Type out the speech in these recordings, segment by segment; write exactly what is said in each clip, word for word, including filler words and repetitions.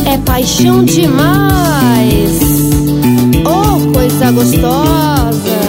É paixão demais, oh, coisa gostosa.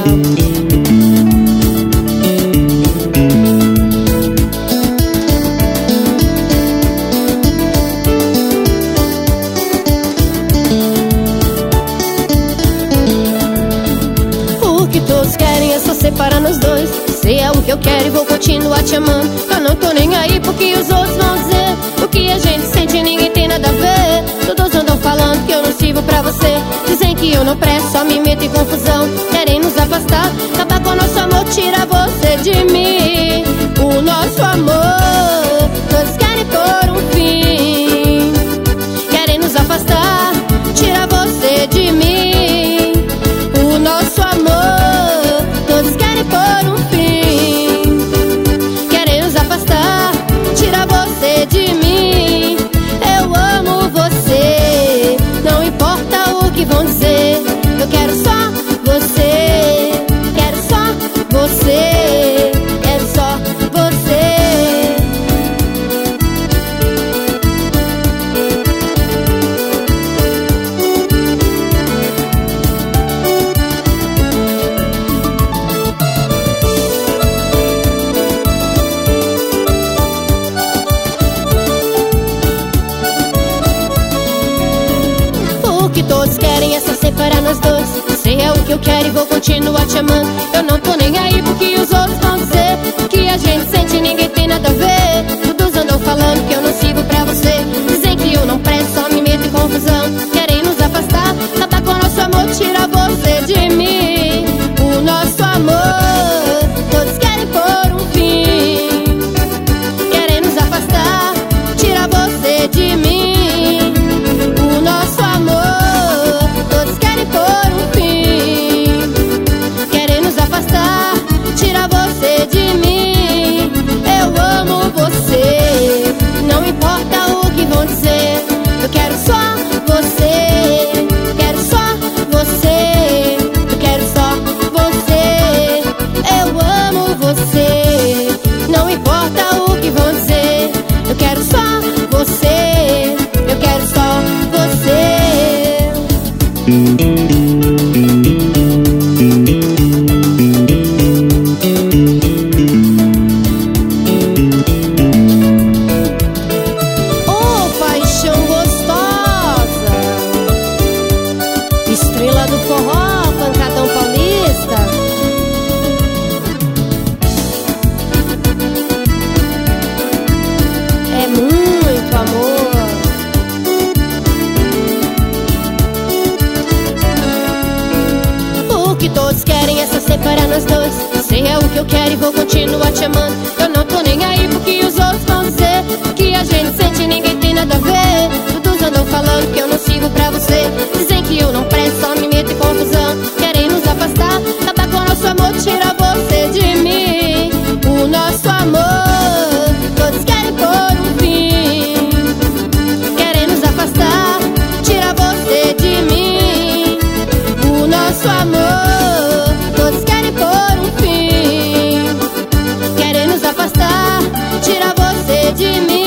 O que todos querem é só separar nós dois. Se é o que eu quero e vou continuar te amando. Eu não tô nem aí porque os outros vão dizer. O que a gente sente ninguém tem nada a ver. Todos andam falando que eu não sirvo pra você. Dizem que eu não presto, só me meto em confusão. Querem nos afastar, acabar com o nosso amor, tirar você de mim. O nosso amor, todos querem pôr um fim. Querem nos afastar, tirar você de mim. O nosso amor, todos querem pôr um fim. Querem nos afastar, tirar você de mim. Eu amo você, não importa o que vão dizer. Eu quero só você, quero só você, quero só você. O que todos querem é só separar nós dois. Se é o que eu quero e vou continuar te amando. Eu não tô nem aí porque os outros vão dizer. O que a gente sente ninguém tem nada a ver. Todos andam falando que eu não sirvo pra você. Dizem que eu não presto, só me meto em confusão. Querem nos afastar, acabar com o nosso amor, tirar você de mim. O nosso amor, todos querem pôr um fim. Querem nos afastar, tirar você de mim. O nosso amor, todos querem pôr um fim. Querem nos afastar, tirar você de mim. Eu amo você, não importa o que vão dizer. Eu quero só você, quero só você, eu quero só você. Eu amo você, não importa o que vão dizer. Eu quero só você, eu quero só você. Oh, paixão gostosa, estrela do forró, pancadão paulista. É muito amor. O que todos querem é só separar nós dois. Se é o que eu quero e vou continuar te amando. Eu não tô nem aí porque os outros vão dizer. O que a gente sente ninguém tem nada a ver. Todos andam falando que eu não sirvo pra você. Dizem que eu não presto, só me meto em confusão. Querem nos afastar, acabar com o nosso amor, tirar você de mim. O nosso amor, todos querem pôr um fim. Querem nos afastar, tirar você de mim. O nosso amor, todos querem pôr um fim. Querem nos afastar, tirar você de mim.